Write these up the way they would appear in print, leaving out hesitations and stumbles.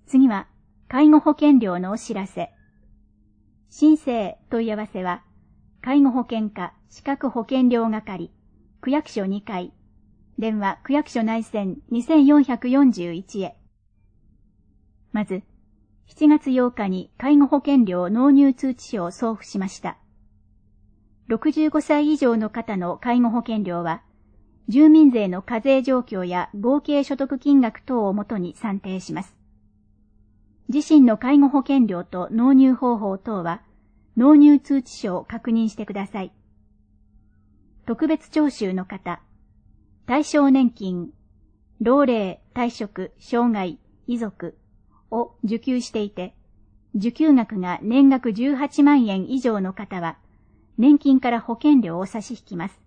次は、介護保険料のお知らせ。申請問い合わせは、介護保険課資格保険料係、区役所2階、電話区役所内線2441へ。まず、7月8日に介護保険料納入通知書を送付しました。65歳以上の方の介護保険料は、住民税の課税状況や合計所得金額等をもとに算定します。自身の介護保険料と納入方法等は、納入通知書を確認してください。特別徴収の方、対象年金、老齢、退職、障害、遺族を受給していて、受給額が年額18万円以上の方は、年金から保険料を差し引きます。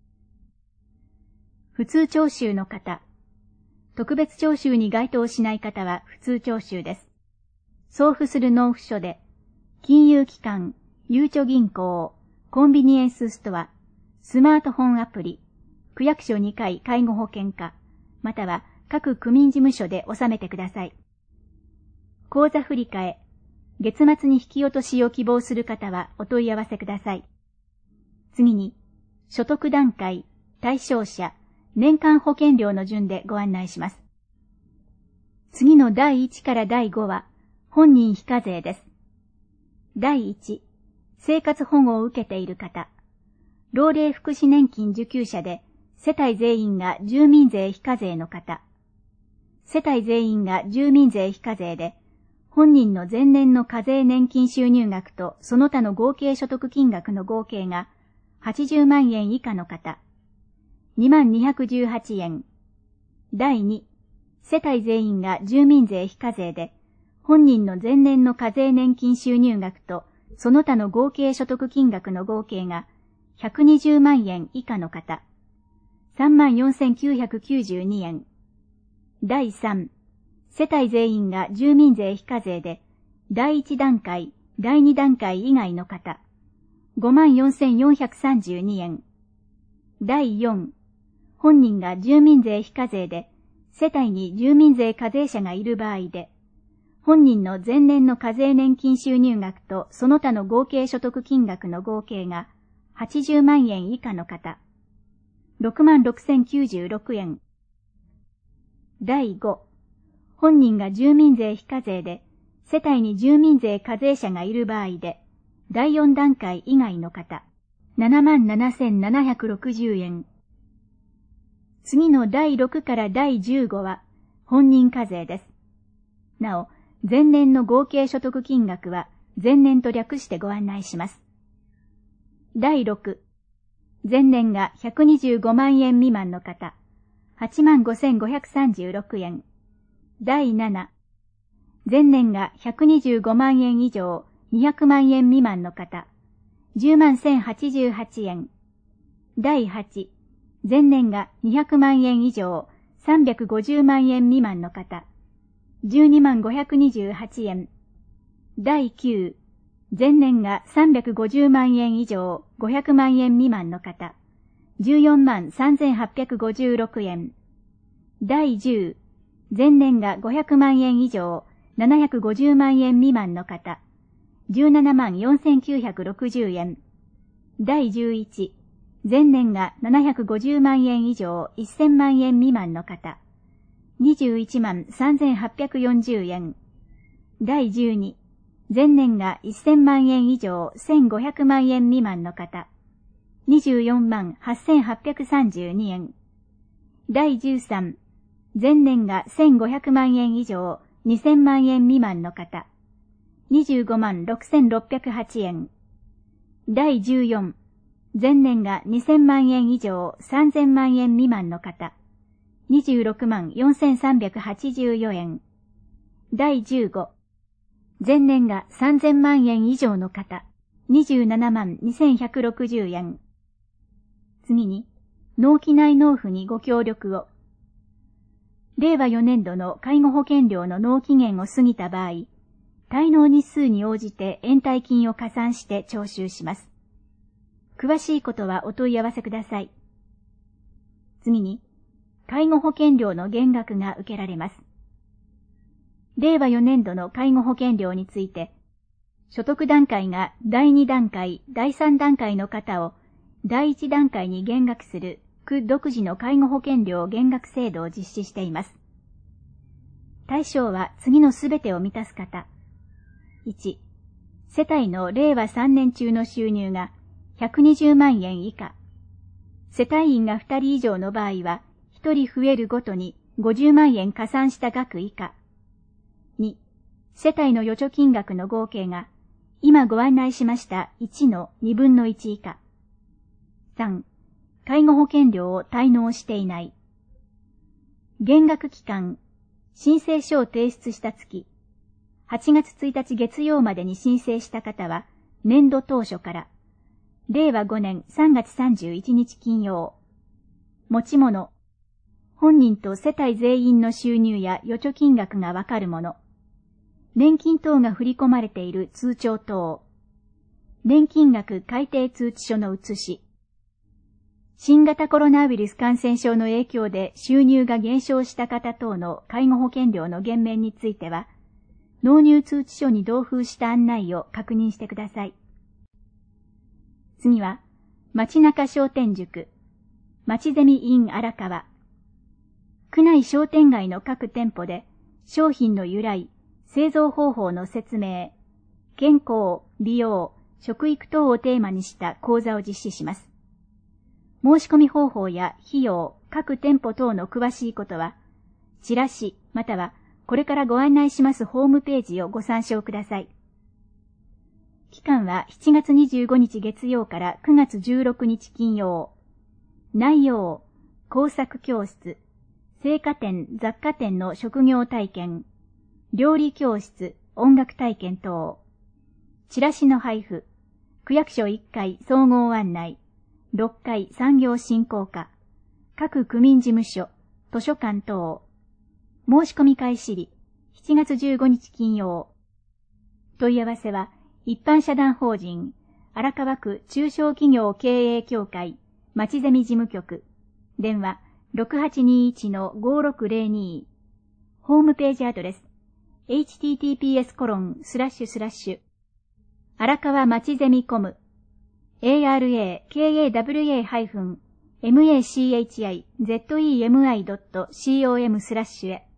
普通徴収の方、特別徴収に該当しない方は普通徴収です。送付する納付書で、金融機関、ゆうちょ銀行、コンビニエンスストア、スマートフォンアプリ、区役所2階介護保険課、または各区民事務所で納めてください。口座振替、月末に引き落としを希望する方はお問い合わせください。次に、所得段階、対象者、年間保険料の順でご案内します。次の第1から第5は、本人非課税です。第1、生活保護を受けている方。老齢福祉年金受給者で、世帯全員が住民税非課税の方。世帯全員が住民税非課税で、本人の前年の課税年金収入額とその他の合計所得金額の合計が80万円以下の方。2218円。第2、世帯全員が住民税非課税で、本人の前年の課税年金収入額とその他の合計所得金額の合計が120万円以下の方。34,992円。第3、世帯全員が住民税非課税で、第1段階、第2段階以外の方。54,432円。第4、本人が住民税非課税で、世帯に住民税課税者がいる場合で、本人の前年の課税年金収入額とその他の合計所得金額の合計が80万円以下の方。66,096円。第5、本人が住民税非課税で、世帯に住民税課税者がいる場合で、第4段階以外の方。77,760円。次の第6から第15は本人課税です。なお、前年の合計所得金額は前年と略してご案内します。第6、前年が125万円未満の方、85,536円。第7、前年が125万円以上200万円未満の方、101,088円。第8、前年が200万円以上350万円未満の方、12528円。第9、前年が350万円以上500万円未満の方、143,856円。第10、前年が500万円以上750万円未満の方、174,960円。第11、前年が750万円以上1000万円未満の方、213,840円。第12、前年が1000万円以上1500万円未満の方、248,832円。第13、前年が1500万円以上2000万円未満の方、256,608円。第14、前年が2000万円以上3000万円未満の方、264,384円。第15、前年が3000万円以上の方、272,160円。次に、納期内納付にご協力を。令和4年度の介護保険料の納期限を過ぎた場合、滞納日数に応じて延滞金を加算して徴収します。詳しいことはお問い合わせください。次に、介護保険料の減額が受けられます。 令和4年度の介護保険料について、所得段階が第2段階、第3段階の方を第1段階に減額する区独自の介護保険料減額制度を実施しています。対象は次のすべてを満たす方。1、世帯の令和3年中の収入が120万円以下。世帯員が2人以上の場合は、1人増えるごとに50万円加算した額以下。2、世帯の預貯金額の合計が、今ご案内しました1の2分の1以下。3、介護保険料を滞納していない。減額期間、申請書を提出した月、8月1日月曜までに申請した方は、年度当初から、令和5年3月31日金曜。持ち物、本人と世帯全員の収入や預貯金額がわかるもの。年金等が振り込まれている通帳等。年金額改定通知書の写し。新型コロナウイルス感染症の影響で収入が減少した方等の介護保険料の減免については、納入通知書に同封した案内を確認してください。次は、町中商店塾、町ゼミ in 荒川。区内商店街の各店舗で、商品の由来、製造方法の説明、健康、美容、食育等をテーマにした講座を実施します。申し込み方法や費用、各店舗等の詳しいことは、チラシまたはこれからご案内しますホームページをご参照ください。期間は7月25日月曜から9月16日金曜。内容、工作教室、青果店、雑貨店の職業体験、料理教室、音楽体験等。チラシの配布、区役所1階総合案内、6階産業振興課、各区民事務所、図書館等。申し込み開始日、7月15日金曜。問い合わせは、一般社団法人、荒川区中小企業経営協会、町ゼミ事務局、電話 6821-5602、ホームページアドレス、https:// 荒川町ゼミコム、arakawa-machiZemi.com/へ